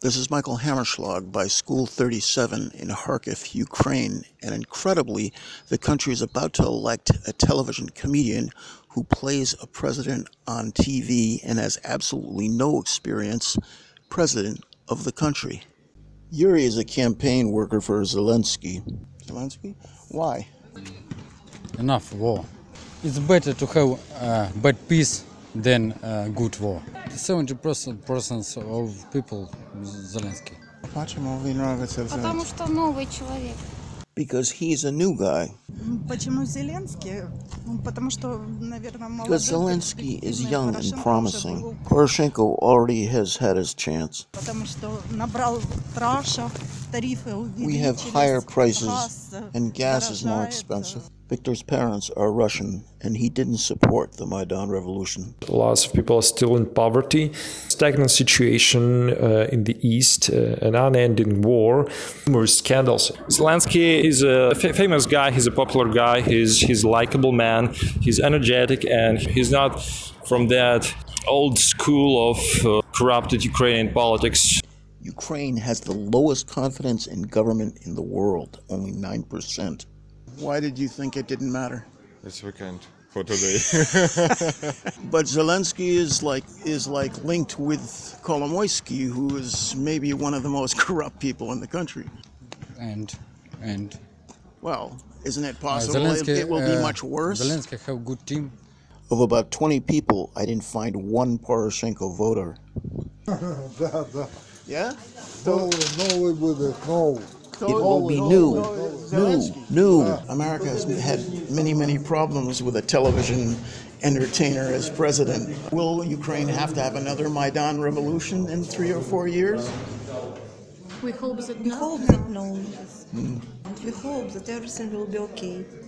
This is Michael Hammerschlag by School 37 in Kharkiv, Ukraine, and incredibly, the country is about to elect a television comedian who plays a president on TV and has absolutely no experience, president of the country. Yuri is a campaign worker for Zelensky. Zelensky? Why? Enough war. It's better to have bad peace than good war. 70% of people Zelensky. Потому что новый человек. Because he's a new guy. Почему Зеленский? Потому что, наверное, молодой. Because Zelensky is young and promising. Poroshenko already has had his chance. Потому что набрал траша, тарифы увеличились. We have higher prices and gas is more expensive. Victor's parents are Russian and he didn't support the Maidan revolution. Lots of people are still in poverty, stagnant situation in the east, an unending war, numerous scandals. Zelensky is a famous guy, he's a popular guy, he's a likable man, he's energetic, and he's not from that old school of corrupted Ukrainian politics. Ukraine has the lowest confidence in government in the world, only 9%. Why did you think it didn't matter? It's weekend for today. But Zelensky is like linked with Kolomoisky, who is maybe one of the most corrupt people in the country. And Well, isn't it possible Zelensky, it will be much worse? Zelensky have good team. Of about 20 people, I didn't find one Poroshenko voter. Да. Yeah? Новый будет, новый. It will be new. America has had many problems with a television entertainer as president. Will Ukraine have to have another Maidan revolution in 3 or 4 years? We hope that We hope that no. We hope that everything will be okay.